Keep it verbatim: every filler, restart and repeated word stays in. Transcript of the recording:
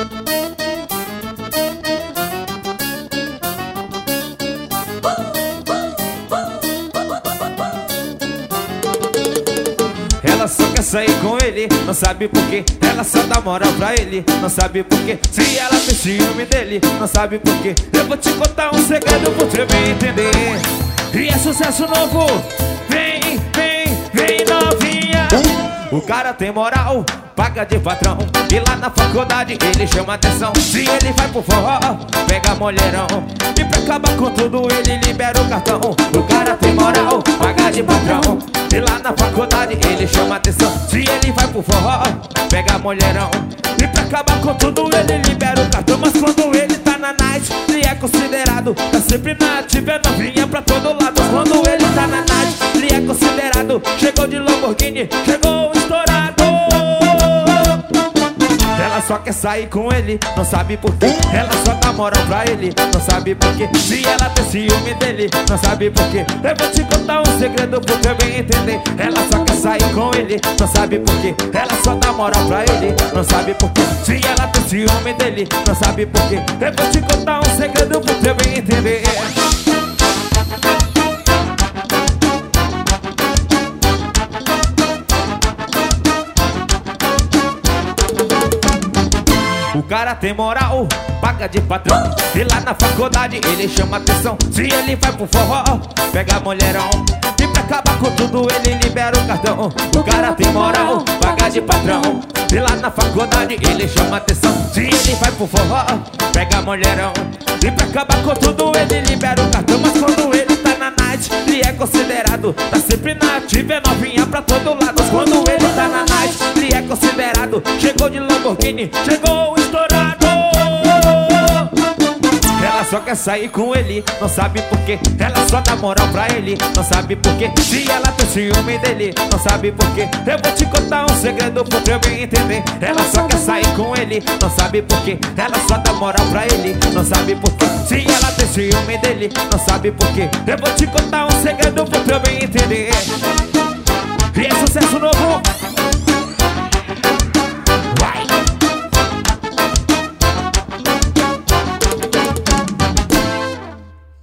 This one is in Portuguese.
Ela só quer sair com ele, não sabe porquê. Ela só dá moral pra ele, não sabe porquê. Se ela tem ciúme dele, não sabe porquê. Eu vou te contar um segredo pra você bem entender. E é sucesso novo, vem, vem, vem novinha. O cara tem moral, paga de patrão. E lá na faculdade ele chama atenção. Se ele vai pro forró, pega mulherão. E pra acabar com tudo ele libera o cartão. O cara tem moral, paga de patrão. E lá na faculdade ele chama atenção. Se ele vai pro forró, pega mulherão. E pra acabar com tudo ele libera o cartão. Mas quando ele tá na night, ele é considerado, tá sempre na ativa, é novinha pra todo lado. Quando ele tá na night, ele é considerado, chegou de Lamborghini, chegou estourado. Ela só quer sair com ele, não sabe porquê. Ela só dá moral pra ele, não sabe porquê. Se ela tem ciúme dele, não sabe porquê. Eu vou te contar um segredo pra você bem entender. Ela só quer sair com ele, não sabe porquê. Ela só dá moral pra ele, não sabe porquê. Se ela tem ciúme dele, não sabe porquê. Eu vou te contar um segredo pra você bem entender. O cara tem moral, paga de patrão. E lá na faculdade ele chama atenção. Se ele vai pro forró, pega mulherão. E pra acabar com tudo ele libera o cartão. O cara tem moral, paga de patrão. E lá na faculdade ele chama atenção. Se ele vai pro forró, pega mulherão. E pra acabar com tudo ele libera o cartão. Mas quando ele tá na night, ele é considerado, tá sempre na ativa, é novinha pra todo lado. Mas quando ele tá na night, ele é considerado, chegou de Lamborghini, chegou estourado. Ela só quer sair com ele, não sabe porquê. Ela só dá moral pra ele, não sabe porquê. Se ela tem ciúme dele, não sabe porquê. Eu vou te contar um segredo pra você bem entender. Ela só quer sair com ele, não sabe porquê. Ela só dá moral pra ele, não sabe porquê. Se ela tem ciúme dele, não sabe porquê. Eu vou te contar um segredo pra você bem entender. E é sucesso novo,